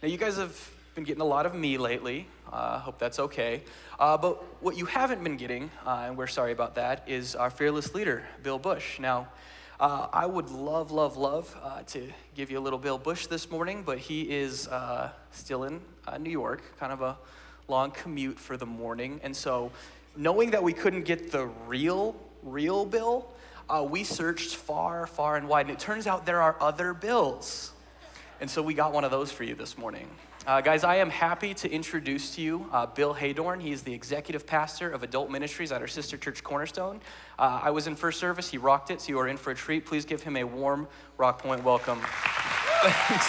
Now, you guys have been getting a lot of me lately. Hope that's okay. But what you haven't been getting, and we're sorry about that, is our fearless leader, Bill Bush. Now, I would love to give you a little Bill Bush this morning, but he is still in New York, kind of a long commute for the morning. And so, knowing that we couldn't get the real Bill, we searched far and wide, and it turns out there are other Bills. And so we got one of those for you this morning. Guys, I am happy to introduce to you Bill Haydorn. He is the executive pastor of adult ministries at our sister church, Cornerstone. I was in first service. He rocked it, so you are in for a treat. Please give him a warm Rock Point welcome. Thanks.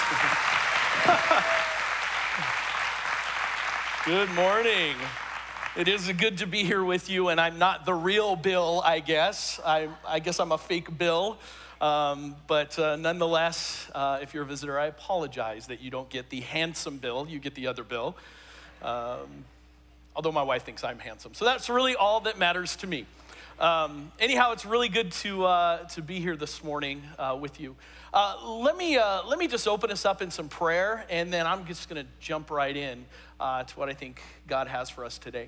Good morning. It is good to be here with you, and I'm not the real Bill, I guess. I guess I'm a fake Bill. But nonetheless, if you're a visitor, I apologize that you don't get the handsome Bill. You get the other Bill. Although my wife thinks I'm handsome. So that's really all that matters to me. Anyhow, it's really good to be here this morning with you. Let me just open us up in some prayer, and then I'm just going to jump right in to what I think God has for us today.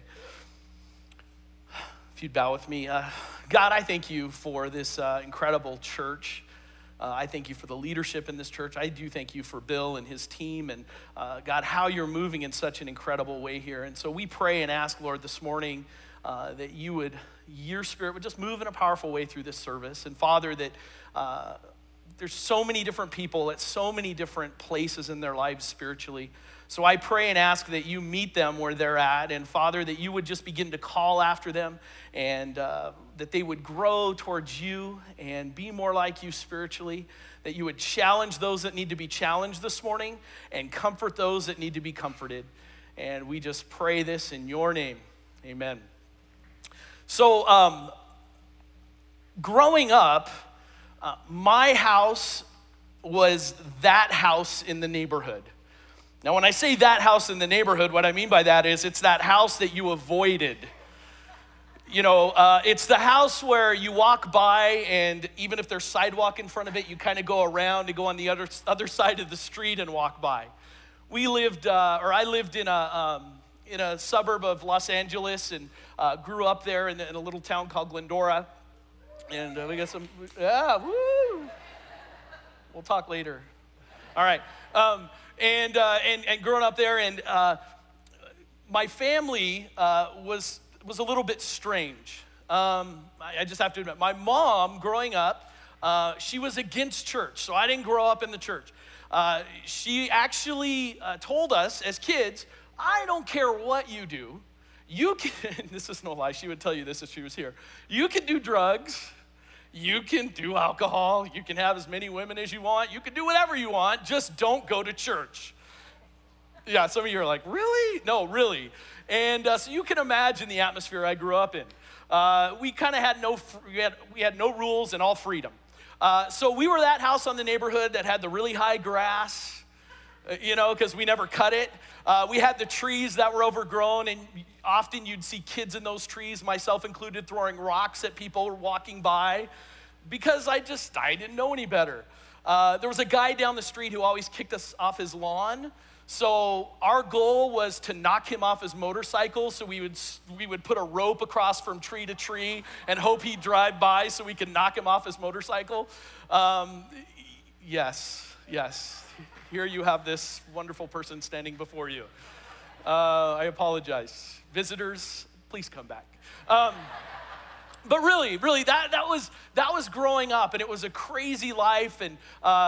If you'd bow with me. God, I thank you for this incredible church. I thank you for the leadership in this church. I do thank you for Bill and his team, and God, how you're moving in such an incredible way here. And so we pray and ask, Lord, this morning that your Spirit would just move in a powerful way through this service. And Father, that there's so many different people at so many different places in their lives spiritually. So I pray and ask that you meet them where they're at, and Father, that you would just begin to call after them, and that they would grow towards you and be more like you spiritually, that you would challenge those that need to be challenged this morning and comfort those that need to be comforted. And we just pray this in your name. Amen. So growing up, my house was that house in the neighborhood. Now, when I say that house in the neighborhood, what I mean by that is it's that house that you avoided. You know, it's the house where you walk by, and even if there's sidewalk in front of it, you kind of go around and go on the other side of the street and walk by. I lived in a suburb of Los Angeles, and grew up there in a little town called Glendora. And we got some, woo! We'll talk later. All right. And growing up there, and my family was a little bit strange. I just have to admit, my mom, growing up, she was against church, so I didn't grow up in the church. She actually told us as kids, I don't care what you do, you can, this is no lie, she would tell you this if she was here, you can do drugs, you can do alcohol, you can have as many women as you want, you can do whatever you want, just don't go to church. Yeah, some of you are like, really? No, really. And so you can imagine the atmosphere I grew up in. We kind of had we had no rules and all freedom. So we were that house on the neighborhood that had the really high grass, because we never cut it. We had the trees that were overgrown, and often you'd see kids in those trees, myself included, throwing rocks at people walking by because I didn't know any better. There was a guy down the street who always kicked us off his lawn. So our goal was to knock him off his motorcycle. So we would put a rope across from tree to tree and hope he'd drive by so we could knock him off his motorcycle. Yes. Here you have this wonderful person standing before you. I apologize. Visitors, please come back. But really, that was growing up, and it was a crazy life, and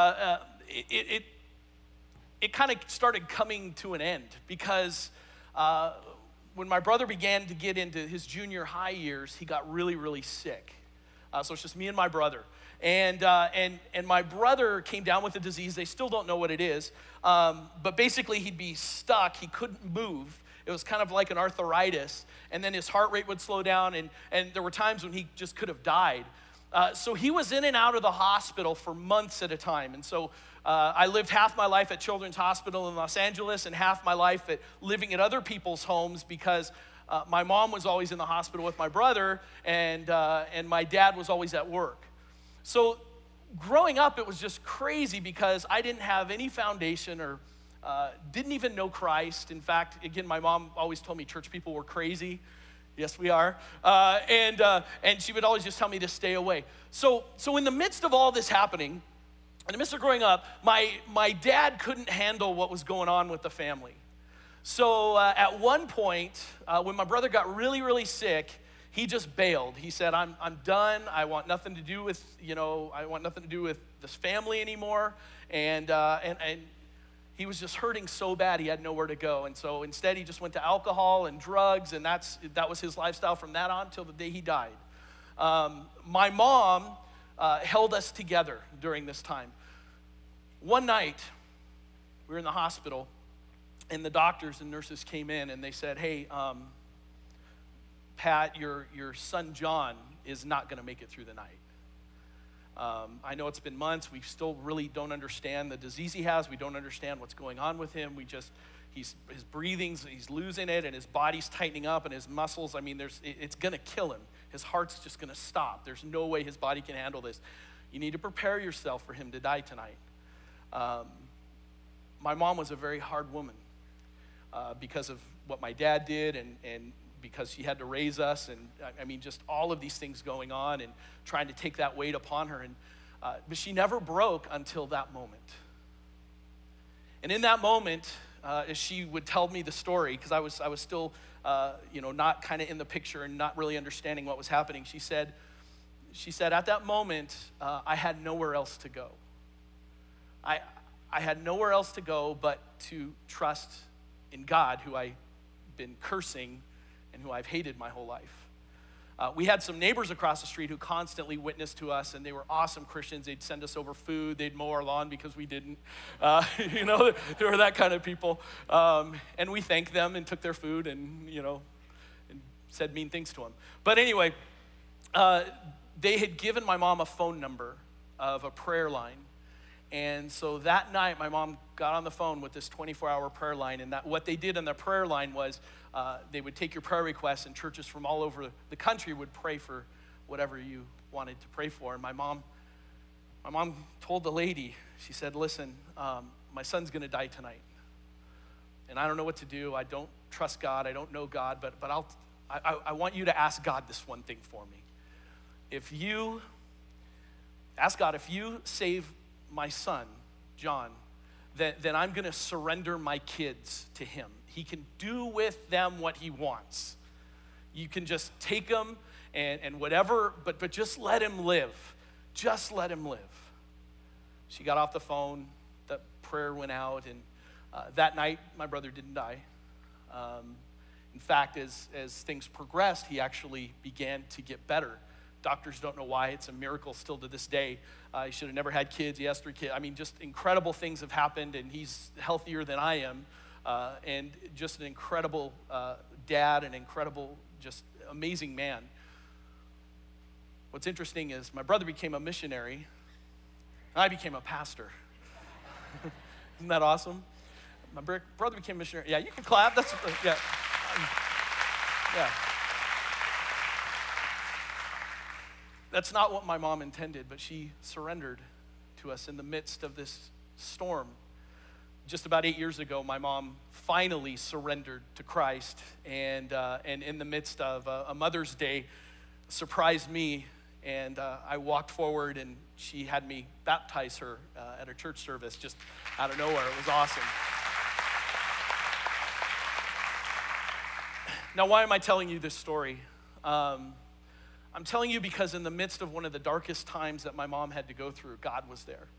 it kind of started coming to an end because when my brother began to get into his junior high years, he got really, really sick. So it's just me and my brother. And my brother came down with a disease. They still don't know what it is. But basically, he'd be stuck. He couldn't move. It was kind of like an arthritis. And then his heart rate would slow down. And there were times when he just could have died. So he was in and out of the hospital for months at a time. And so I lived half my life at Children's Hospital in Los Angeles and half my life living at other people's homes because my mom was always in the hospital with my brother, and my dad was always at work. So growing up, it was just crazy because I didn't have any foundation or didn't even know Christ. In fact, again, my mom always told me church people were crazy. Yes, we are. And she would always just tell me to stay away. So in the midst of all this happening, in the midst of growing up, my dad couldn't handle what was going on with the family. So at one point, when my brother got really, really sick, he just bailed. He said, I'm done. I want nothing to do with, I want nothing to do with this family anymore. And he was just hurting so bad he had nowhere to go. And so instead he just went to alcohol and drugs, and that was his lifestyle from that on till the day he died. My mom held us together during this time. One night, we were in the hospital, and the doctors and nurses came in and they said, hey, Pat, your son John is not gonna make it through the night. I know it's been months. We still really don't understand the disease he has. We don't understand what's going on with him. His breathing's, he's losing it, and his body's tightening up, and his muscles, it's gonna kill him. His heart's just gonna stop. There's no way his body can handle this. You need to prepare yourself for him to die tonight. My mom was a very hard woman because of what my dad did, and because she had to raise us, and just all of these things going on and trying to take that weight upon her. But she never broke until that moment. And in that moment, as she would tell me the story, because I was still, not kind of in the picture and not really understanding what was happening, she said, at that moment, I had nowhere else to go. I had nowhere else to go but to trust in God, who I've been cursing and who I've hated my whole life. We had some neighbors across the street who constantly witnessed to us, and they were awesome Christians. They'd send us over food. They'd mow our lawn because we didn't. They were that kind of people. And we thanked them and took their food and said mean things to them. But anyway, they had given my mom a phone number of a prayer line. And so that night, my mom got on the phone with this 24-hour prayer line, and what they did on the prayer line was they would take your prayer requests, and churches from all over the country would pray for whatever you wanted to pray for. And my mom told the lady, she said, listen, my son's gonna die tonight, and I don't know what to do. I don't trust God. I don't know God, but I want you to ask God this one thing for me. Ask God, if you save my son, John, then I'm gonna surrender my kids to him. He can do with them what he wants. You can just take them and whatever, but just let him live. Just let him live. She got off the phone, the prayer went out, and that night, my brother didn't die. In fact, as things progressed, he actually began to get better. Doctors don't know why. It's a miracle still to this day. He should have never had kids. He has 3 kids. Just incredible things have happened, and he's healthier than I am. And just an incredible dad, an incredible, just amazing man. What's interesting is my brother became a missionary, and I became a pastor. Isn't that awesome? My brother became a missionary. Yeah, you can clap. That's, yeah. Yeah. That's not what my mom intended, but she surrendered to us in the midst of this storm. Just about 8 years ago, my mom finally surrendered to Christ, and in the midst of a Mother's Day, surprised me, and I walked forward, and she had me baptize her at a church service just out of nowhere. It was awesome. Now, why am I telling you this story? I'm telling you because in the midst of one of the darkest times that my mom had to go through, God was there.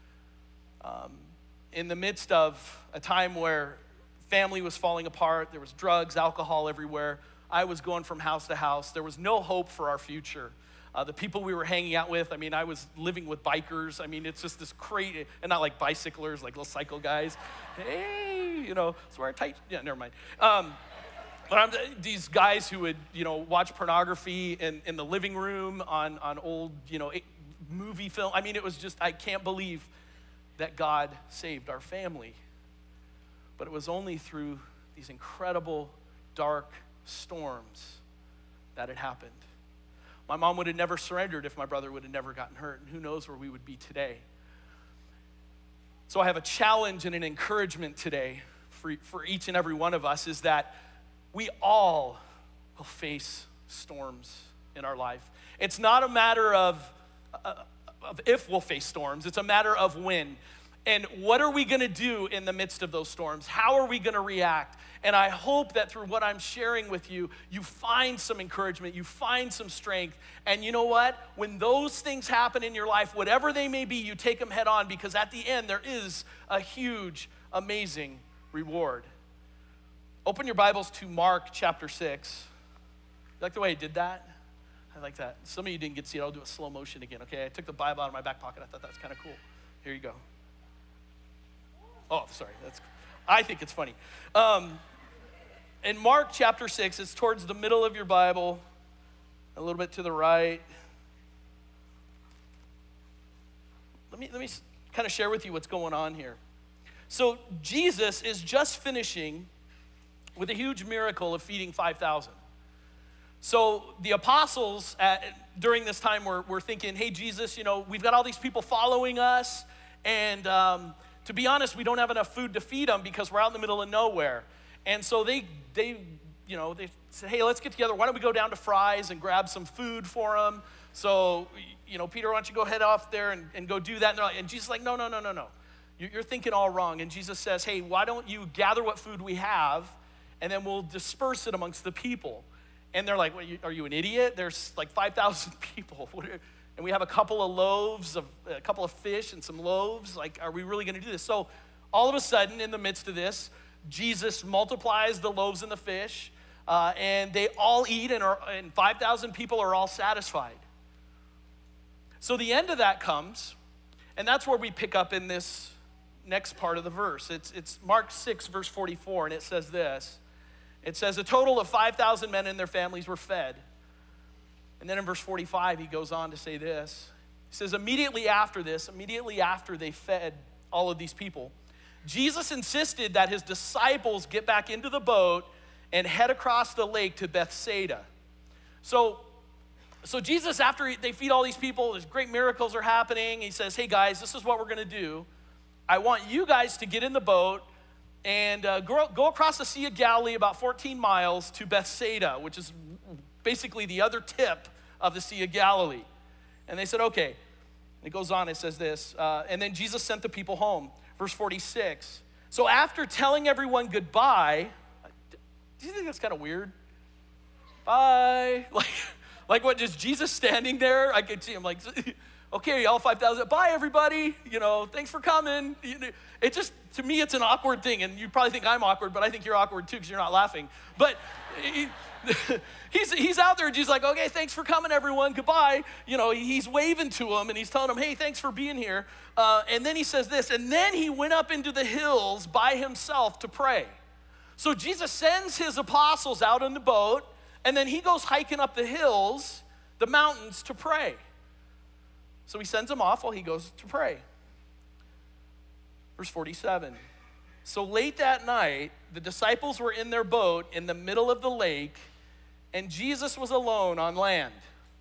In the midst of a time where family was falling apart, there was drugs, alcohol everywhere, I was going from house to house. There was no hope for our future. The people we were hanging out with, I was living with bikers. It's just this crazy, and not like bicyclers, like little cycle guys. Hey, swear tight. Yeah, never mind. But these guys who would, watch pornography in the living room on old, movie film. It was just, I can't believe that God saved our family. But it was only through these incredible, dark storms that it happened. My mom would have never surrendered if my brother would have never gotten hurt, and who knows where we would be today. So I have a challenge and an encouragement today for each and every one of us, is that we all will face storms in our life. It's not a matter of if we'll face storms, it's a matter of when. And what are we gonna do in the midst of those storms? How are we gonna react? And I hope that through what I'm sharing with you, you find some encouragement, you find some strength. And you know what? When those things happen in your life, whatever they may be, you take them head on, because at the end, there is a huge, amazing reward. Open your Bibles to Mark chapter 6. You like the way I did that? I like that. Some of you didn't get to see it. I'll do a slow motion again, okay? I took the Bible out of my back pocket. I thought that was kind of cool. Here you go. Oh, sorry. I think it's funny. In Mark chapter 6, it's towards the middle of your Bible, a little bit to the right. Let me kind of share with you what's going on here. So Jesus is just finishing with a huge miracle of feeding 5,000. So the apostles during this time were thinking, hey, Jesus, we've got all these people following us, and to be honest, we don't have enough food to feed them because we're out in the middle of nowhere. And so they said, hey, let's get together. Why don't we go down to Fry's and grab some food for them? So, Peter, why don't you go head off there and go do that? And Jesus is like, no. You're thinking all wrong. And Jesus says, hey, why don't you gather what food we have, and then we'll disperse it amongst the people. And they're like, are you an idiot? There's like 5,000 people. And we have a couple of fish and some loaves. Like, are we really going to do this? So all of a sudden, in the midst of this, Jesus multiplies the loaves and the fish, and they all eat, and 5,000 people are all satisfied. So the end of that comes, and that's where we pick up in this next part of the verse. It's Mark 6, verse 44, and it says this. It says, a total of 5,000 men and their families were fed. And then in verse 45, he goes on to say this. He says, immediately after they fed all of these people, Jesus insisted that his disciples get back into the boat and head across the lake to Bethsaida. So Jesus, after they feed all these people, there's great miracles are happening. He says, hey guys, this is what we're gonna do. I want you guys to get in the boat and go across the Sea of Galilee about 14 miles to Bethsaida, which is basically the other tip of the Sea of Galilee. And they said, okay. And it goes on, it says this, and then Jesus sent the people home. Verse 46. So after telling everyone goodbye, do you think that's kind of weird? Bye. Like what, just Jesus standing there? I could see him like, okay, all 5,000, bye everybody, thanks for coming. It just, to me, it's an awkward thing, and you probably think I'm awkward, but I think you're awkward too because you're not laughing. But he's out there and Jesus like, okay, thanks for coming everyone, goodbye. He's waving to them and he's telling them, hey, thanks for being here. And then he says this, and then he went up into the hills by himself to pray. So Jesus sends his apostles out in the boat, and then he goes hiking up the hills, the mountains, to pray. So he sends them off while he goes to pray. Verse 47. So late that night, the disciples were in their boat in the middle of the lake, and Jesus was alone on land.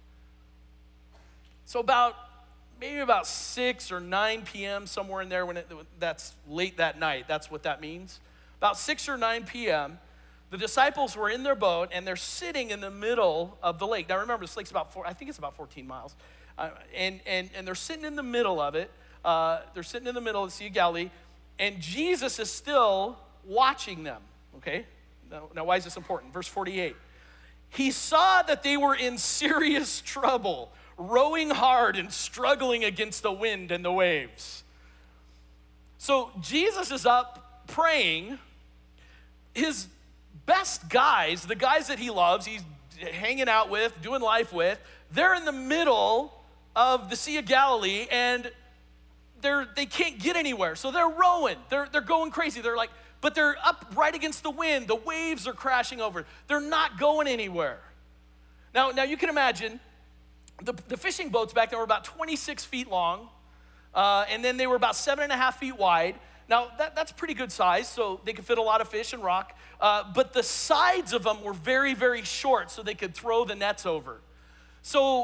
So maybe about 6 or 9 p.m., somewhere in there, that's late that night, that's what that means. About 6 or 9 p.m., the disciples were in their boat, and they're sitting in the middle of the lake. Now remember, this lake's about 14 miles. And they're sitting in the middle of it. They're sitting in the middle of the Sea of Galilee, and Jesus is still watching them, okay? Now why is this important? Verse 48. He saw that they were in serious trouble, rowing hard and struggling against the wind and the waves. So Jesus is up praying. His best guys, the guys that he loves, he's hanging out with, doing life with, they're in the middle of the Sea of Galilee, and they can't get anywhere. So they're rowing. They're going crazy. But they're up right against the wind. The waves are crashing over. They're not going anywhere. Now you can imagine the fishing boats back then were about 26 feet long, and then they were about 7.5 feet wide. Now that's pretty good size, so they could fit a lot of fish and rock. But the sides of them were very, very short, so they could throw the nets over. So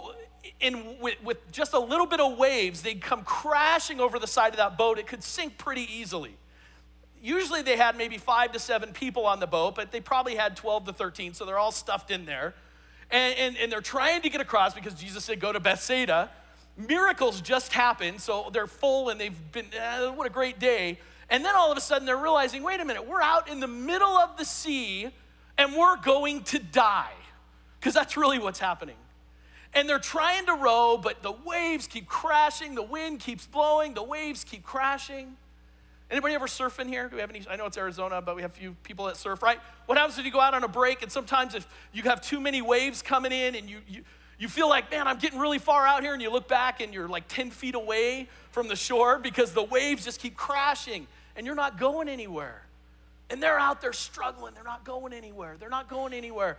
with just a little bit of waves, they'd come crashing over the side of that boat. It could sink pretty easily. Usually they had maybe 5 to 7 people on the boat, but they probably had 12 to 13, so they're all stuffed in there. And they're trying to get across because Jesus said, go to Bethsaida. Miracles just happened, so they're full and they've been, what a great day. And then all of a sudden they're realizing, wait a minute, we're out in the middle of the sea and we're going to die. Because that's really what's happening. And they're trying to row, but the waves keep crashing, the wind keeps blowing, the waves keep crashing. Anybody ever surf in here? Do we have any? I know it's Arizona, but we have a few people that surf, right? What happens if you go out on a break and sometimes if you have too many waves coming in and you feel like, man, I'm getting really far out here, and you look back and you're like 10 feet away from the shore because the waves just keep crashing and you're not going anywhere. And they're out there struggling. They're not going anywhere. They're not going anywhere.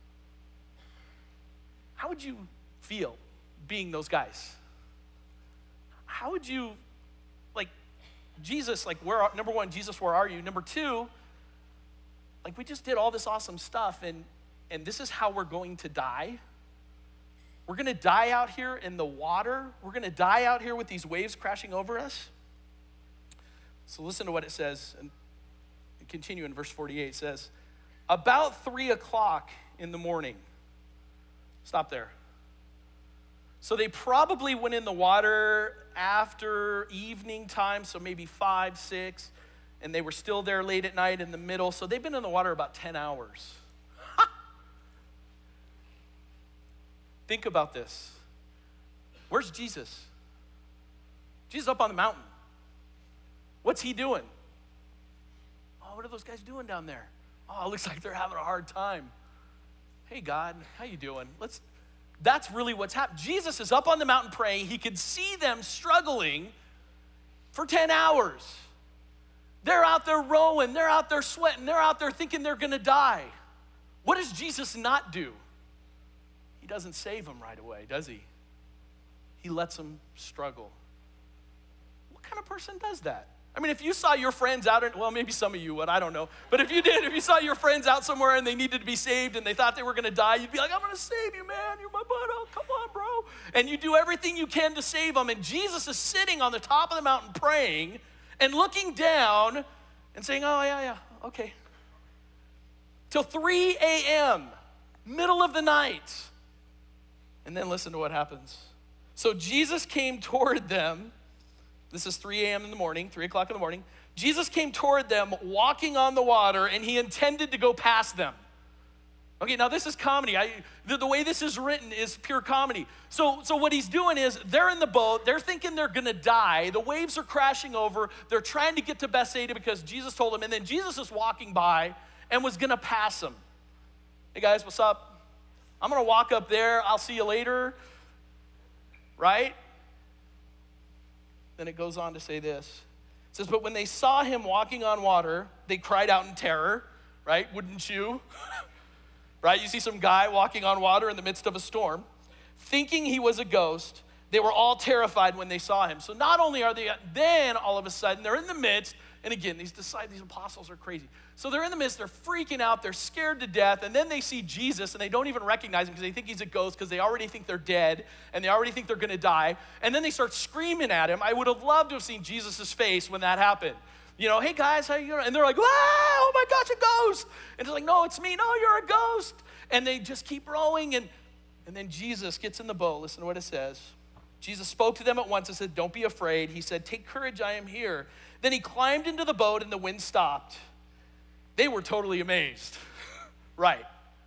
How would you feel being those guys? How would you, like, Jesus, like, number one, Jesus, where are you? Number two, like, we just did all this awesome stuff, and this is how we're going to die. We're going to die out here in the water. We're going to die out here with these waves crashing over us. So listen to what it says, and continue in verse 48. It says, about 3 o'clock in the morning. Stop there. So they probably went in the water after evening time, so maybe 5, 6, and they were still there late at night in the middle. So they've been in the water about 10 hours. Think about this. Where's Jesus? Jesus up on the mountain. What's he doing? Oh, what are those guys doing down there? Oh, it looks like they're having a hard time. Hey, God, how you doing? That's really what's happening. Jesus is up on the mountain praying. He could see them struggling for 10 hours. They're out there rowing. They're out there sweating. They're out there thinking they're going to die. What does Jesus not do? He doesn't save them right away, does he? He lets them struggle. What kind of person does that? I mean, if you saw your friends out, well, maybe some of you would, I don't know. But if you saw your friends out somewhere and they needed to be saved and they thought they were going to die, you'd be like, I'm going to save you, man. You're my butt. Oh, come on, bro. And you do everything you can to save them. And Jesus is sitting on the top of the mountain praying and looking down and saying, oh, yeah, okay. Till 3 a.m., middle of the night. And then listen to what happens. So Jesus came toward them. This is 3 a.m. in the morning, 3 o'clock in the morning. Jesus came toward them walking on the water, and he intended to go past them. Okay, now this is comedy. The way this is written is pure comedy. So what he's doing is they're in the boat. They're thinking they're going to die. The waves are crashing over. They're trying to get to Bethsaida because Jesus told them. And then Jesus is walking by and was going to pass them. Hey, guys, what's up? I'm going to walk up there. I'll see you later. Right? Then it goes on to say this. It says, but when they saw him walking on water, they cried out in terror, right? Wouldn't you? Right? You see some guy walking on water in the midst of a storm. Thinking he was a ghost, they were all terrified when they saw him. So not only are they, then all of a sudden, they're in the midst, and again, these apostles are crazy. So they're in the midst, they're freaking out, they're scared to death, and then they see Jesus, and they don't even recognize him because they think he's a ghost because they already think they're dead, and they already think they're going to die, and then they start screaming at him. I would have loved to have seen Jesus' face when that happened. You know, hey guys, how you doing? And they're like, oh my gosh, a ghost. And it's like, no, it's me. No, you're a ghost. And they just keep rowing, and then Jesus gets in the boat. Listen to what it says. Jesus spoke to them at once and said, don't be afraid. He said, take courage, I am here. Then he climbed into the boat and the wind stopped. They were totally amazed. Right.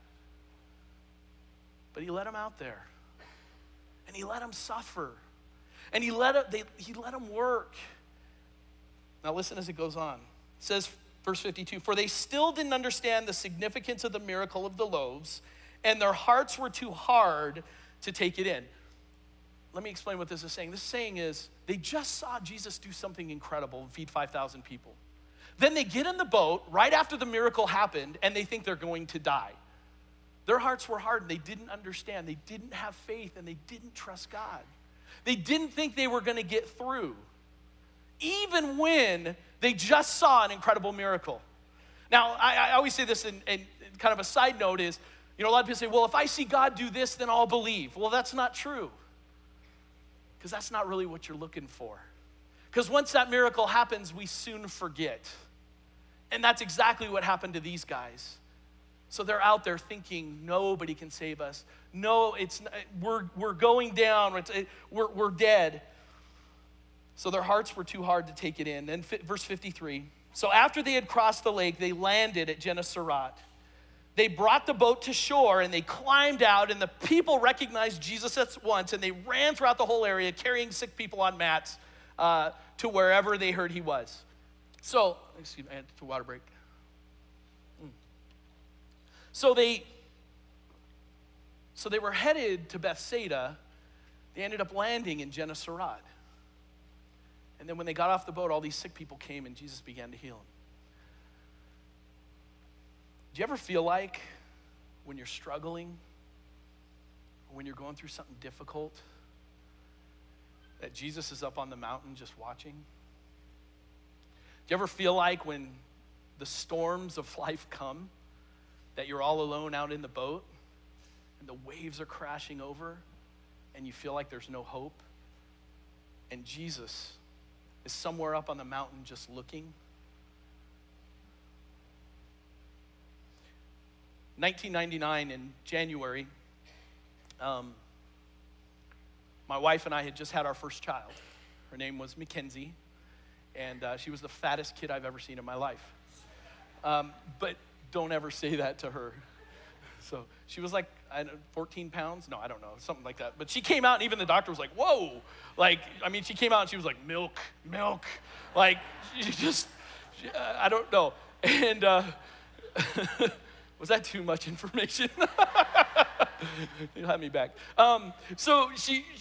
But he let them out there. And he let them suffer. And he let them work. Now listen as it goes on. It says, verse 52, for they still didn't understand the significance of the miracle of the loaves, and their hearts were too hard to take it in. Let me explain what this is saying. This saying is, they just saw Jesus do something incredible and feed 5,000 people. Then they get in the boat right after the miracle happened, and they think they're going to die. Their hearts were hardened. They didn't understand. They didn't have faith, and they didn't trust God. They didn't think they were going to get through, even when they just saw an incredible miracle. Now, I always say this, and kind of a side note is, You know, a lot of people say, well, if I see God do this, then I'll believe. Well, that's not true. Because that's not really what you're looking for. Because once that miracle happens, we soon forget. And that's exactly what happened to these guys. So they're out there thinking, nobody can save us. No, we're going down. We're dead. So their hearts were too hard to take it in. Then verse 53. So after they had crossed the lake, they landed at Gennesaret. They brought the boat to shore, and they climbed out, and the people recognized Jesus at once, and they ran throughout the whole area, carrying sick people on mats to wherever they heard he was. So, excuse me, I had to water break. So they were headed to Bethsaida. They ended up landing in Gennesaret. And then when they got off the boat, all these sick people came, and Jesus began to heal them. Do you ever feel like when you're struggling, or when you're going through something difficult, that Jesus is up on the mountain just watching? Do you ever feel like when the storms of life come, that you're all alone out in the boat, and the waves are crashing over, and you feel like there's no hope, and Jesus is somewhere up on the mountain just looking? 1999 in January, my wife and I had just had our first child. Her name was Mackenzie, and she was the fattest kid I've ever seen in my life. But don't ever say that to her. So she was like, 14 pounds? No, I don't know, something like that. But she came out, and even the doctor was like, whoa. She came out, and she was like, milk. Like, I don't know. And was that too much information? You'll have me back. So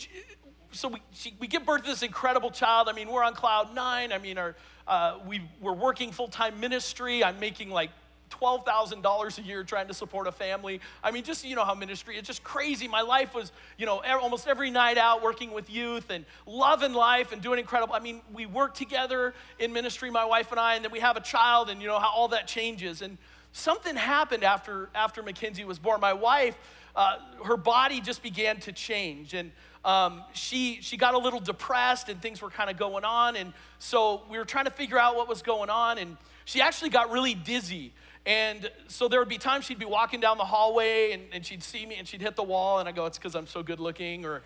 we give birth to this incredible child. I mean, we're on cloud 9. I mean, we're working full-time ministry. I'm making like $12,000 a year trying to support a family. I mean, just, you know how ministry, it's just crazy. My life was, almost every night out working with youth and loving life and doing incredible. I mean, we work together in ministry, my wife and I, and then we have a child, and you know how all that changes. And something happened after Mackenzie was born. My wife, her body just began to change, and she got a little depressed, and things were kind of going on, and so we were trying to figure out what was going on, and she actually got really dizzy. And so there would be times she'd be walking down the hallway, and she'd see me, and she'd hit the wall, and I go, it's because I'm so good looking, or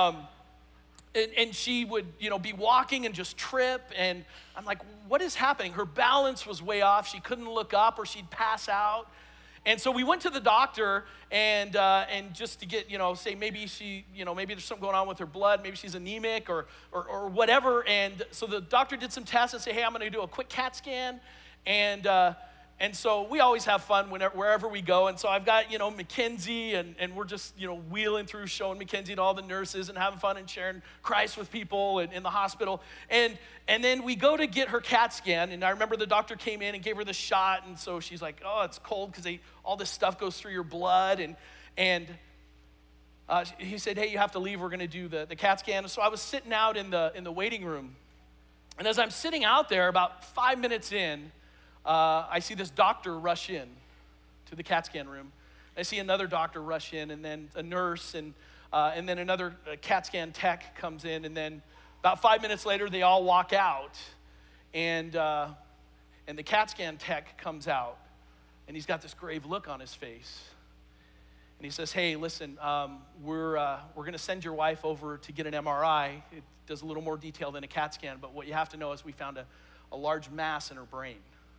and she would, be walking and just trip, and I'm like, what is happening? Her balance was way off. She couldn't look up, or she'd pass out. And so we went to the doctor, and just to get, say maybe she, maybe there's something going on with her blood, maybe she's anemic or whatever. And so the doctor did some tests and say, hey, I'm going to do a quick CAT scan, and so we always have fun wherever we go. And so I've got, Mackenzie, and we're just, wheeling through, showing Mackenzie to all the nurses and having fun and sharing Christ with people in the hospital. And then we go to get her CAT scan. And I remember the doctor came in and gave her the shot. And so she's like, oh, it's cold because all this stuff goes through your blood. And he said, hey, you have to leave. We're going to do the CAT scan. And so I was sitting out in the waiting room. And as I'm sitting out there, about 5 minutes in, I see this doctor rush in to the CAT scan room. I see another doctor rush in, and then a nurse, and then another CAT scan tech comes in, and then about 5 minutes later, they all walk out, and the CAT scan tech comes out, and he's got this grave look on his face, and he says, "Hey, listen, we're going to send your wife over to get an MRI. It does a little more detail than a CAT scan, but what you have to know is we found a large mass in her brain."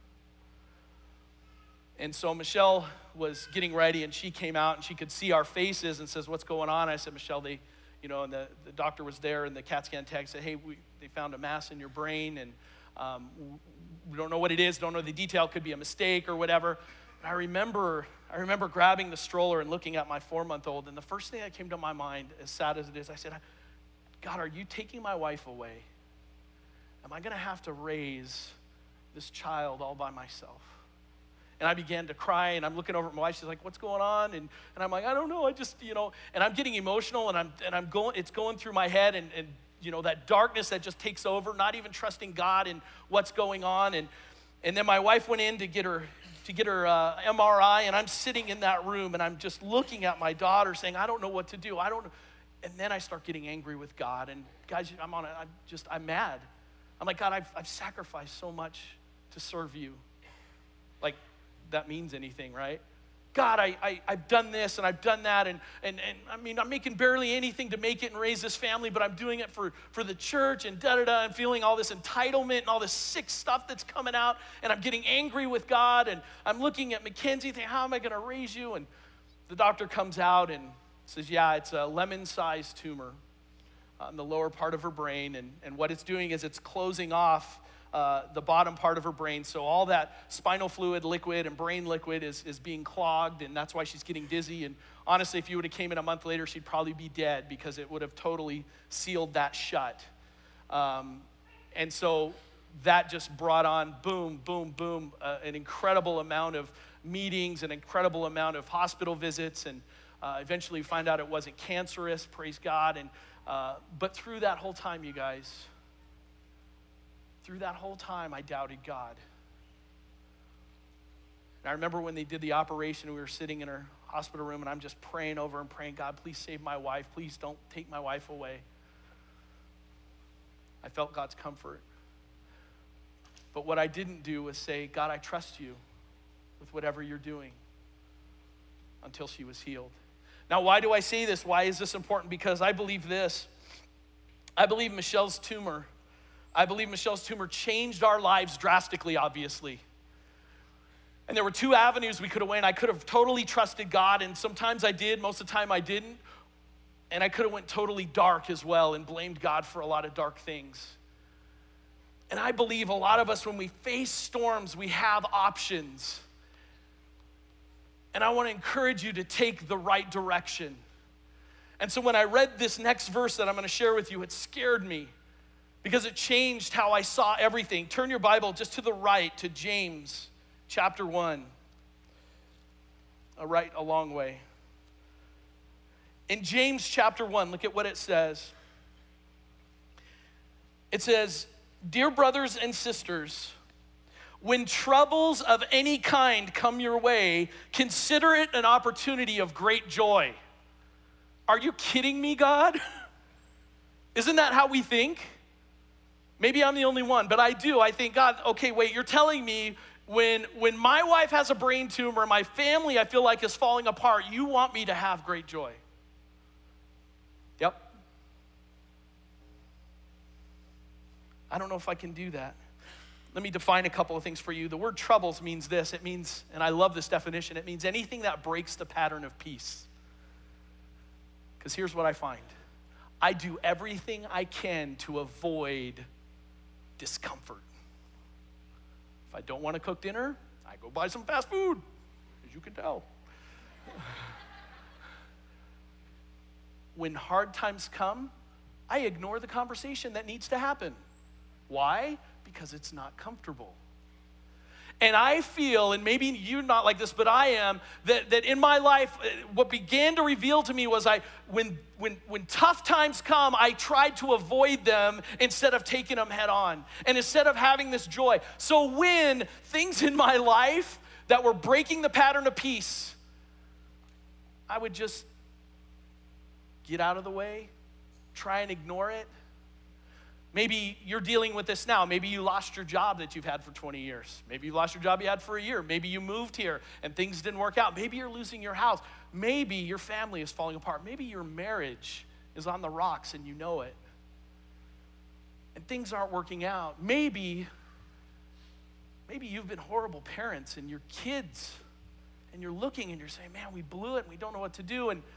And so Michelle was getting ready, and she came out, and she could see our faces and says, "What's going on?" I said, "Michelle, and the doctor was there, and the CAT scan tech said, hey, they found a mass in your brain, and we don't know what it is, don't know the detail, could be a mistake or whatever." But I remember grabbing the stroller and looking at my 4-month-old, and the first thing that came to my mind, as sad as it is, I said, God, are you taking my wife away? Am I going to have to raise this child all by myself? And I began to cry, and I'm looking over at my wife. She's like, "What's going on?" And I'm like, "I don't know. I just, and I'm getting emotional, and I'm going. It's going through my head, and that darkness that just takes over, not even trusting God and what's going on. And then my wife went in to get her to get her MRI, and I'm sitting in that room, and I'm just looking at my daughter saying, I don't know what to do. I don't know. And then I start getting angry with God. And guys, I'm mad. I'm like, God, I've sacrificed so much to serve you. Like, that means anything, right? God, I've done this and I've done that, and I mean, I'm making barely anything to make it and raise this family, but I'm doing it for the church and da-da-da, and feeling all this entitlement and all this sick stuff that's coming out, and I'm getting angry with God, and I'm looking at Mackenzie thinking, how am I gonna raise you? And the doctor comes out and says, yeah, it's a lemon-sized tumor in the lower part of her brain, and what it's doing is it's closing off the bottom part of her brain, so all that spinal fluid liquid and brain liquid is being clogged, and that's why she's getting dizzy. And honestly, if you would have came in a month later, she'd probably be dead because it would have totally sealed that shut. And so that just brought on boom, boom, boom, an incredible amount of meetings, an incredible amount of hospital visits, and eventually find out it wasn't cancerous, praise God. And but through that whole time, you guys, through that whole time, I doubted God. And I remember when they did the operation, we were sitting in her hospital room, and I'm just praying over and praying, God, please save my wife. Please don't take my wife away. I felt God's comfort. But what I didn't do was say, God, I trust you with whatever you're doing, until she was healed. Now, why do I say this? Why is this important? Because I believe this. I believe Michelle's tumor changed our lives drastically, obviously. And there were two avenues we could have went. I could have totally trusted God, and sometimes I did, most of the time I didn't. And I could have went totally dark as well and blamed God for a lot of dark things. And I believe a lot of us, when we face storms, we have options. And I want to encourage you to take the right direction. And so when I read this next verse that I'm going to share with you, it scared me, because it changed how I saw everything. Turn your Bible just to the right to James chapter 1. Right a long way. In James chapter 1, look at what it says. It says, dear brothers and sisters, when troubles of any kind come your way, consider it an opportunity of great joy. Are you kidding me, God? Isn't that how we think? Maybe I'm the only one, but I do. I think, God, okay, wait, you're telling me when my wife has a brain tumor, my family, I feel like, is falling apart, you want me to have great joy. Yep. I don't know if I can do that. Let me define a couple of things for you. The word troubles means this. It means, and I love this definition, it means anything that breaks the pattern of peace. Because here's what I find. I do everything I can to avoid discomfort. If I don't want to cook dinner, I go buy some fast food, as you can tell. When hard times come, I ignore the conversation that needs to happen. Why? Because it's not comfortable. And I feel, and maybe you're not like this, but I am, that in my life, what began to reveal to me was when tough times come, I tried to avoid them instead of taking them head on, and instead of having this joy. So when things in my life that were breaking the pattern of peace, I would just get out of the way, try and ignore it. Maybe you're dealing with this now. Maybe you lost your job that you've had for 20 years. Maybe you lost your job you had for a year. Maybe you moved here and things didn't work out. Maybe you're losing your house. Maybe your family is falling apart. Maybe your marriage is on the rocks and you know it. And things aren't working out. Maybe you've been horrible parents and your kids, and you're looking and you're saying, man, we blew it and we don't know what to do. And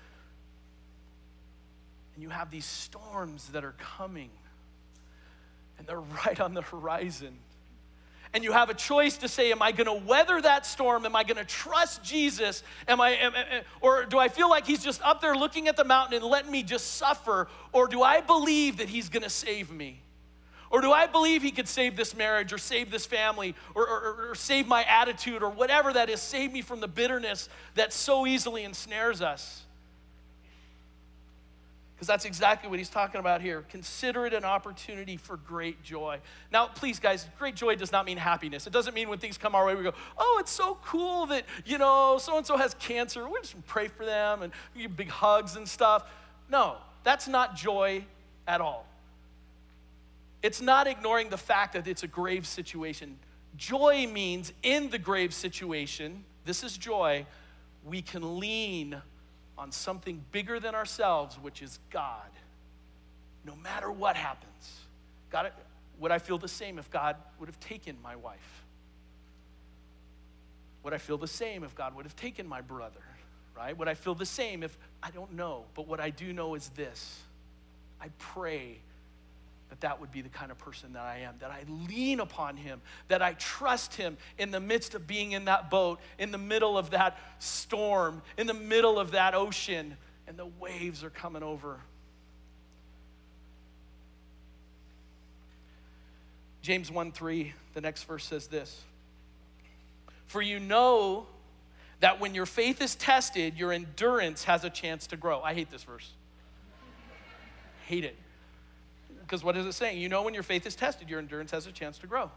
you have these storms that are coming. And they're right on the horizon. And you have a choice to say, am I going to weather that storm? Am I going to trust Jesus? Or do I feel like he's just up there looking at the mountain and letting me just suffer? Or do I believe that he's going to save me? Or do I believe he could save this marriage or save this family or save my attitude or whatever that is, save me from the bitterness that so easily ensnares us? Because that's exactly what he's talking about here. Consider it an opportunity for great joy. Now, please, guys, great joy does not mean happiness. It doesn't mean when things come our way, we go, oh, it's so cool that, so-and-so has cancer. We'll just pray for them and give big hugs and stuff. No, that's not joy at all. It's not ignoring the fact that it's a grave situation. Joy means in the grave situation, this is joy, we can lean on something bigger than ourselves, which is God. No matter what happens. God, would I feel the same if God would have taken my wife? Would I feel the same if God would have taken my brother, right? Would I feel the same if, I don't know, but what I do know is this. I pray that would be the kind of person that I am, that I lean upon him, that I trust him in the midst of being in that boat, in the middle of that storm, in the middle of that ocean, and the waves are coming over. James 1:3, the next verse says this. For you know that when your faith is tested, your endurance has a chance to grow. I hate this verse. Hate it. Because what is it saying? You know when your faith is tested, your endurance has a chance to grow.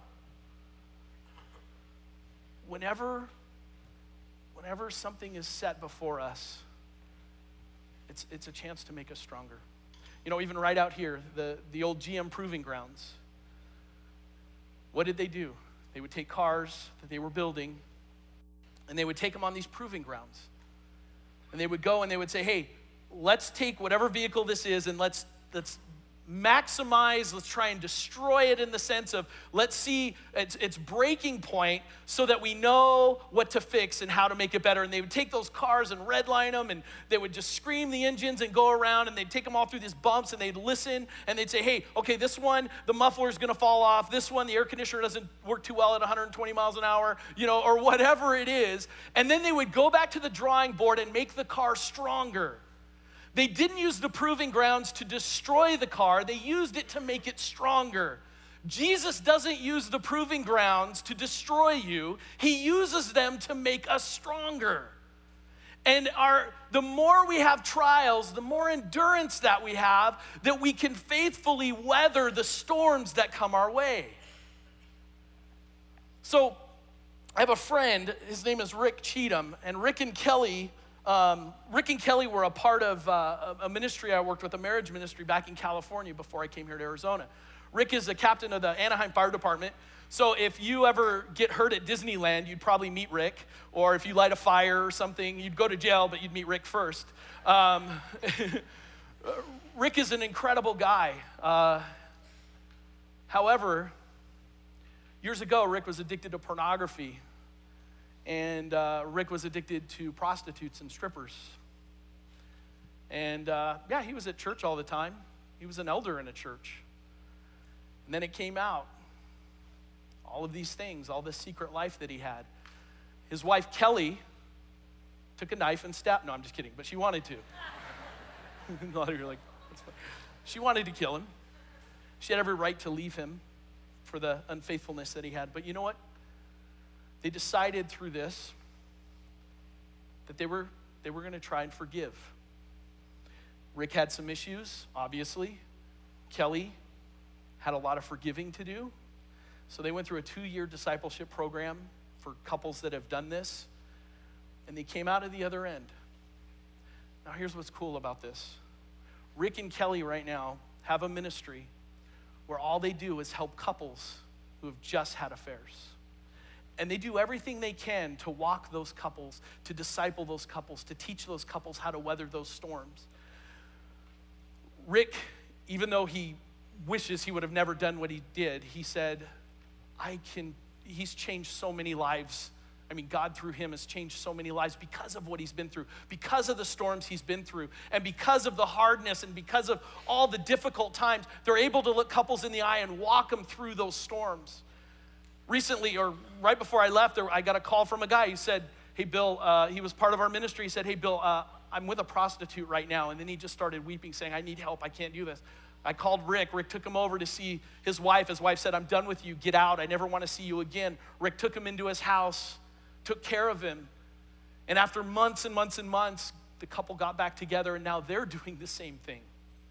Whenever something is set before us, it's a chance to make us stronger. Even right out here, the old GM Proving Grounds. What did they do? They would take cars that they were building, and they would take them on these proving grounds. And they would go and they would say, hey, let's take whatever vehicle this is and let's maximize, let's try and destroy it in the sense of let's see its breaking point so that we know what to fix and how to make it better. And they would take those cars and redline them, and they would just scream the engines and go around, and they'd take them all through these bumps, and they'd listen, and they'd say, hey, okay, this one, the muffler's gonna fall off. This one, the air conditioner doesn't work too well at 120 miles an hour, or whatever it is. And then they would go back to the drawing board and make the car stronger. They didn't use the proving grounds to destroy the car. They used it to make it stronger. Jesus doesn't use the proving grounds to destroy you. He uses them to make us stronger. And the more we have trials, the more endurance that we have, that we can faithfully weather the storms that come our way. So I have a friend, his name is Rick Cheatham, and Rick and Kelly were a part of a ministry I worked with, a marriage ministry back in California before I came here to Arizona. Rick is the captain of the Anaheim Fire Department. So if you ever get hurt at Disneyland, you'd probably meet Rick. Or if you light a fire or something, you'd go to jail, but you'd meet Rick first. Rick is an incredible guy. However, years ago, Rick was addicted to pornography. And Rick was addicted to prostitutes and strippers. And he was at church all the time. He was an elder in a church. And then it came out, all of these things, all this secret life that he had. His wife, Kelly, took a knife and stabbed, no, I'm just kidding, but she wanted to. A lot of you are like, that's funny. She wanted to kill him. She had every right to leave him for the unfaithfulness that he had. But you know what? They decided through this that they were going to try and forgive. Rick had some issues, obviously. Kelly had a lot of forgiving to do. So they went through a 2-year discipleship program for couples that have done this, and they came out of the other end. Now here's what's cool about this. Rick and Kelly right now have a ministry where all they do is help couples who have just had affairs. And they do everything they can to walk those couples, to disciple those couples, to teach those couples how to weather those storms. Rick, even though he wishes he would have never done what he did, he said, he's changed so many lives. I mean, God through him has changed so many lives because of what he's been through, because of the storms he's been through, and because of the hardness and because of all the difficult times. They're able to look couples in the eye and walk them through those storms. Recently, or right before I left, I got a call from a guy who said, hey, Bill, he was part of our ministry. He said, hey, Bill, I'm with a prostitute right now. And then he just started weeping, saying, I need help. I can't do this. I called Rick. Rick took him over to see his wife. His wife said, I'm done with you. Get out. I never want to see you again. Rick took him into his house, took care of him. And after months and months and months, the couple got back together, and now they're doing the same thing.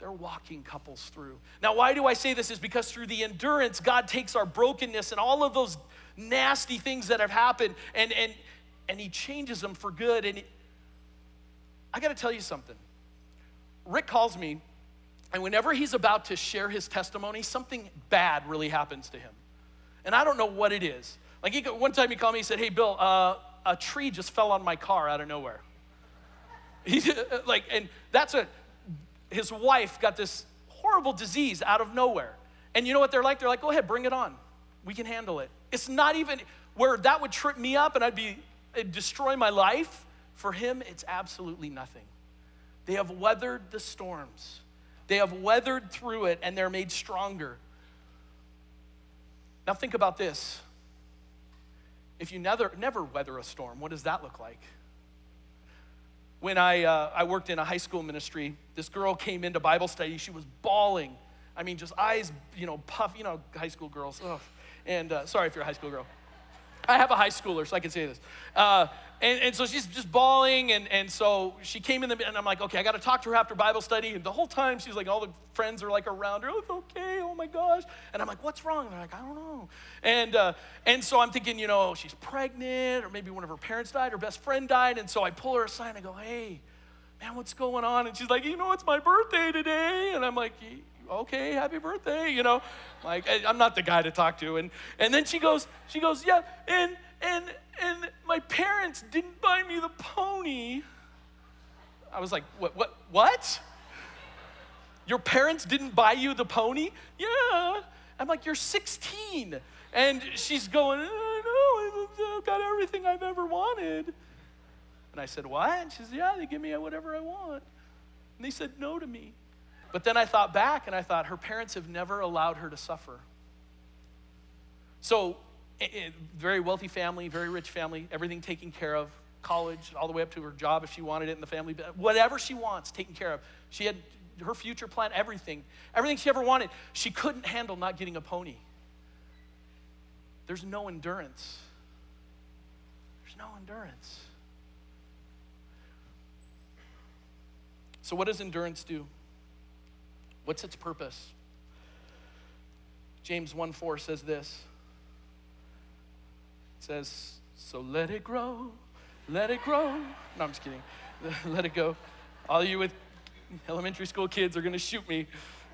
they're walking couples through. Now, why do I say this? Is because through the endurance, God takes our brokenness and all of those nasty things that have happened, and he changes them for good. And I got to tell you something. Rick calls me, and whenever he's about to share his testimony, something bad really happens to him. And I don't know what it is. Like one time he called me, he said, "Hey, Bill, a tree just fell on my car out of nowhere." And that's his wife got this horrible disease out of nowhere. And you know what they're like? They're like, "Go ahead, bring it on. We can handle it." It's not even where that would trip me up and it'd destroy my life. For him, it's absolutely nothing. They have weathered the storms. They have weathered through it, and they're made stronger. Now think about this. If you never weather a storm, what does that look like? When I worked in a high school ministry, this girl came into Bible study. She was bawling. I mean, just eyes, puff, high school girls. Ugh. And sorry if you're a high school girl. I have a high schooler, so I can say this. And so she's just bawling, and so she came in, and I'm like, okay, I got to talk to her after Bible study. And the whole time, she's like, all the friends are like around her. "Oh, it's okay, oh my gosh." And I'm like, "What's wrong?" And they're like, "I don't know." And so I'm thinking, she's pregnant, or maybe one of her parents died, her best friend died. And so I pull her aside, and I go, "Hey, man, what's going on?" And she's like, "It's my birthday today." And I'm like, "Okay, happy birthday," Like, I'm not the guy to talk to. And then she goes, "Yeah, and my parents didn't buy me the pony." I was like, what? Your parents didn't buy you the pony? "Yeah." I'm like, "You're 16. And she's going, "I know, I've got everything I've ever wanted." And I said, "What?" And she said, "Yeah, they give me whatever I want." And they said no to me. But then I thought back, and I thought, her parents have never allowed her to suffer. So, very wealthy family, very rich family, everything taken care of, college, all the way up to her job if she wanted it in the family, whatever she wants, taken care of. She had her future plan, everything she ever wanted. She couldn't handle not getting a pony. There's no endurance. There's no endurance. So what does endurance do? What's its purpose? James 1:4 says this. It says, "So let it grow, let it grow." No, I'm just kidding. Let it go. All you with elementary school kids are going to shoot me.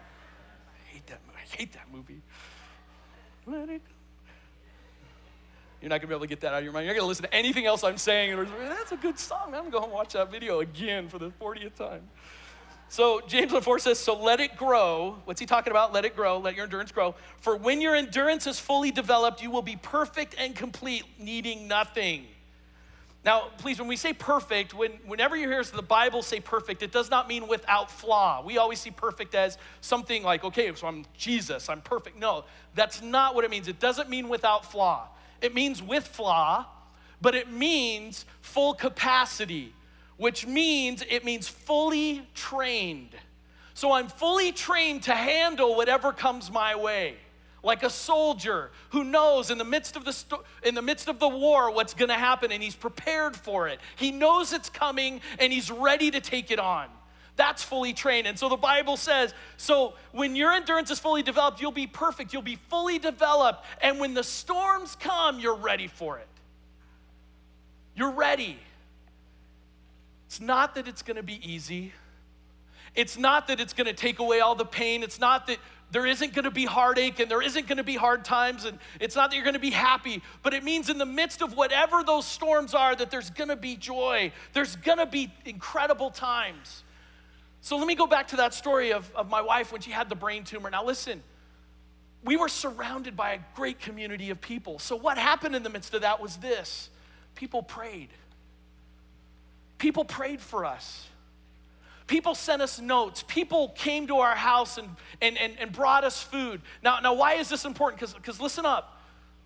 I hate that movie. Let it go. You're not going to be able to get that out of your mind. You're not going to listen to anything else I'm saying. That's a good song. I'm going to go home and watch that video again for the 40th time. So James 1:4 says, "So let it grow." What's he talking about? Let it grow. Let your endurance grow. "For when your endurance is fully developed, you will be perfect and complete, needing nothing." Now, please, when we say perfect, whenever you hear the Bible say perfect, it does not mean without flaw. We always see perfect as something like, okay, so I'm Jesus, I'm perfect. No, that's not what it means. It doesn't mean without flaw. It means with flaw, but it means full capacity, which means it means fully trained. So I'm fully trained to handle whatever comes my way. Like a soldier who knows in the midst of the war what's going to happen, and he's prepared for it. He knows it's coming, and he's ready to take it on. That's fully trained. And so the Bible says, so when your endurance is fully developed, you'll be perfect. You'll be fully developed. And when the storms come, you're ready for it. You're ready. It's not that it's going to be easy. It's not that it's going to take away all the pain. It's not that there isn't going to be heartache and there isn't going to be hard times, and it's not that you're going to be happy, but it means in the midst of whatever those storms are that there's going to be joy. There's going to be incredible times. So let me go back to that story of my wife when she had the brain tumor. Now listen, we were surrounded by a great community of people. So what happened in the midst of that was this. People prayed. People prayed for us. People sent us notes. People came to our house and brought us food. Now, why is this important? Because listen up.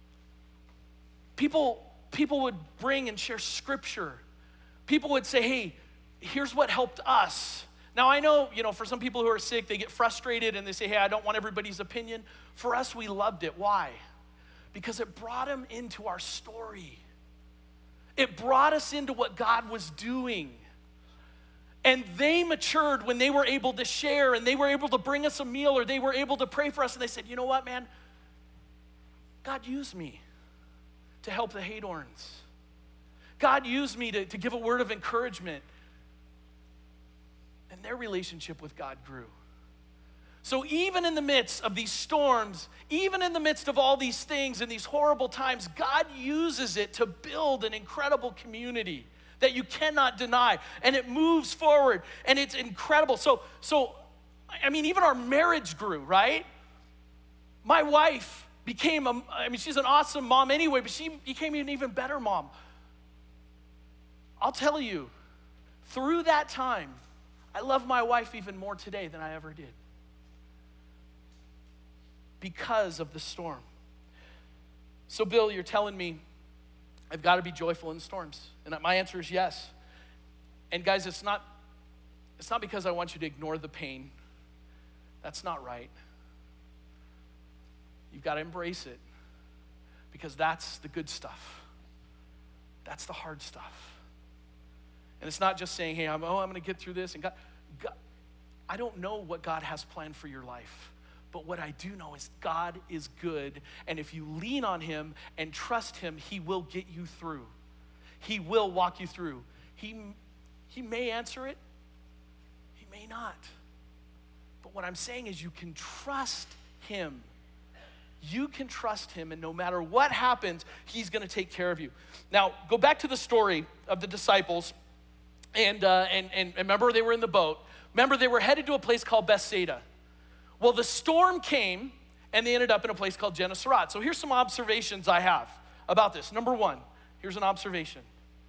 People would bring and share scripture. People would say, hey, here's what helped us. Now, I know, for some people who are sick, they get frustrated and they say, hey, I don't want everybody's opinion. For us, we loved it. Why? Because it brought them into our story. It brought us into what God was doing. And they matured when they were able to share and they were able to bring us a meal or they were able to pray for us. And they said, you know what, man? God used me to help the Haydorns. God used me to give a word of encouragement. And their relationship with God grew. So even in the midst of these storms, even in the midst of all these things and these horrible times, God uses it to build an incredible community that you cannot deny. And it moves forward, and it's incredible. So I mean, even our marriage grew, right? My wife became, she's an awesome mom anyway, but she became an even better mom. I'll tell you, through that time, I love my wife even more today than I ever did. Because of the storm. So Bill, you're telling me I've got to be joyful in storms. And my answer is yes. And guys, it's not because I want you to ignore the pain. That's not right. You've got to embrace it because that's the good stuff. That's the hard stuff. And it's not just saying, hey, I'm going to get through this. And God, I don't know what God has planned for your life. But what I do know is God is good, and if you lean on him and trust him, he will get you through. He will walk you through. He may answer it, he may not. But what I'm saying is you can trust him. You can trust him, and no matter what happens, he's gonna take care of you. Now, go back to the story of the disciples, and remember they were in the boat. Remember they were headed to a place called Bethsaida. Well, the storm came, and they ended up in a place called Gennesaret. So here's some observations I have about this. Number one, here's an observation.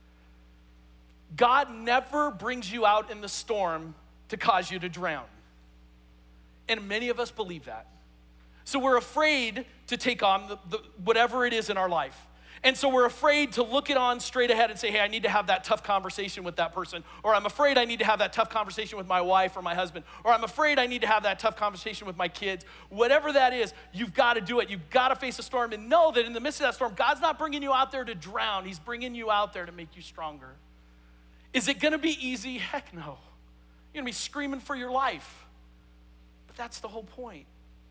God never brings you out in the storm to cause you to drown. And many of us believe that. So we're afraid to take on the whatever it is in our life. And so we're afraid to look it on straight ahead and say, hey, I need to have that tough conversation with that person. Or I'm afraid I need to have that tough conversation with my wife or my husband. Or I'm afraid I need to have that tough conversation with my kids. Whatever that is, you've got to do it. You've got to face a storm and know that in the midst of that storm, God's not bringing you out there to drown. He's bringing you out there to make you stronger. Is it going to be easy? Heck no. You're going to be screaming for your life. But that's the whole point.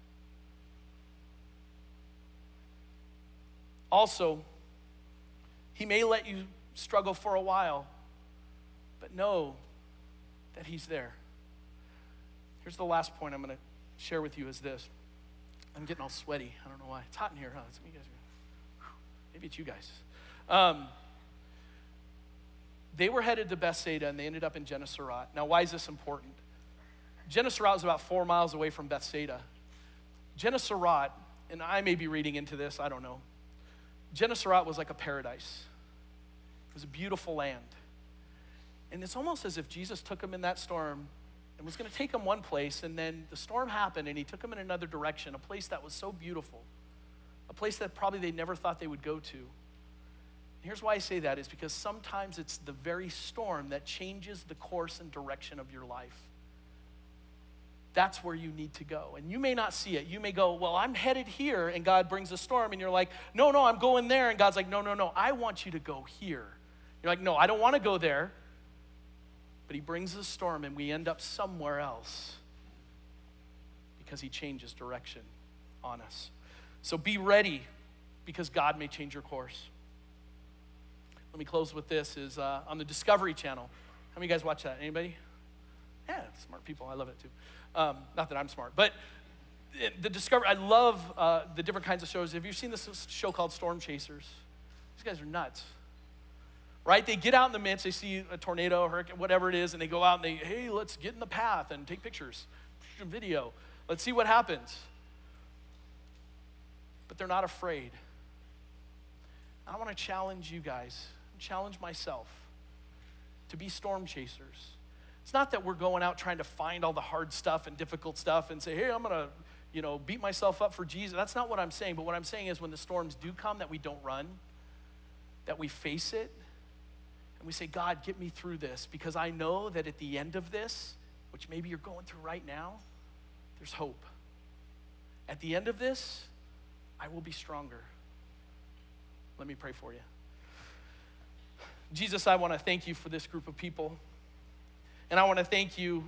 Also, he may let you struggle for a while, but know that he's there. Here's the last point I'm going to share with you is this. I'm getting all sweaty. I don't know why. It's hot in here, huh? Some of you guys maybe it's you guys. They were headed to Bethsaida, and they ended up in Gennesaret. Now, why is this important? Gennesaret is about 4 miles away from Bethsaida. Gennesaret, and I may be reading into this, I don't know. Gennesaret was like a paradise. It was a beautiful land. And it's almost as if Jesus took them in that storm and was going to take them one place, and then the storm happened and he took them in another direction, a place that was so beautiful, a place that probably they never thought they would go to. And here's why I say that is because sometimes it's the very storm that changes the course and direction of your life. That's where you need to go. And you may not see it. You may go, well, I'm headed here, and God brings a storm, and you're like, no, I'm going there. And God's like, no, I want you to go here. You're like, no, I don't want to go there. But he brings a storm, and we end up somewhere else because he changes direction on us. So be ready because God may change your course. Let me close with this is on the Discovery Channel. How many of you guys watch that? Anybody? Yeah, smart people. I love it too. Not that I'm smart, but the Discovery, I love the different kinds of shows. Have you seen this show called Storm Chasers? These guys are nuts, right? They get out in the midst, they see a tornado, hurricane, whatever it is, and they go out and hey, let's get in the path and take pictures, video. Let's see what happens. But they're not afraid. I want to challenge you guys, challenge myself to be storm chasers. It's not that we're going out trying to find all the hard stuff and difficult stuff and say, hey, I'm going to, beat myself up for Jesus. That's not what I'm saying. But what I'm saying is when the storms do come, that we don't run, that we face it, and we say, God, get me through this, because I know that at the end of this, which maybe you're going through right now, there's hope. At the end of this, I will be stronger. Let me pray for you. Jesus, I want to thank you for this group of people. And I want to thank you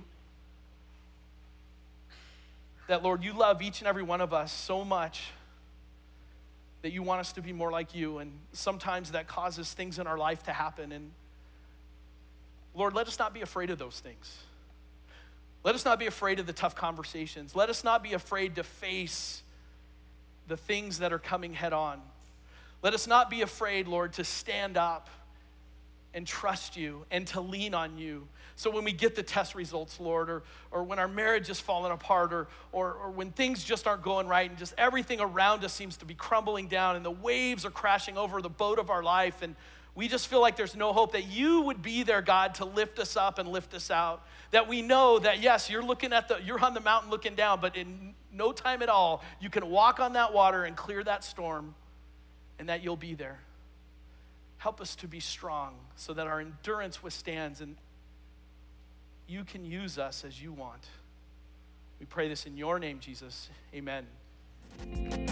that, Lord, you love each and every one of us so much that you want us to be more like you. And sometimes that causes things in our life to happen. And Lord, let us not be afraid of those things. Let us not be afraid of the tough conversations. Let us not be afraid to face the things that are coming head on. Let us not be afraid, Lord, to stand up and trust you and to lean on you. So when we get the test results, Lord, or when our marriage is falling apart, or when things just aren't going right and just everything around us seems to be crumbling down and the waves are crashing over the boat of our life and we just feel like there's no hope, that you would be there, God, to lift us up and lift us out. That we know that, yes, you're on the mountain looking down, but in no time at all, you can walk on that water and clear that storm, and that you'll be there. Help us to be strong so that our endurance withstands and you can use us as you want. We pray this in your name, Jesus. Amen.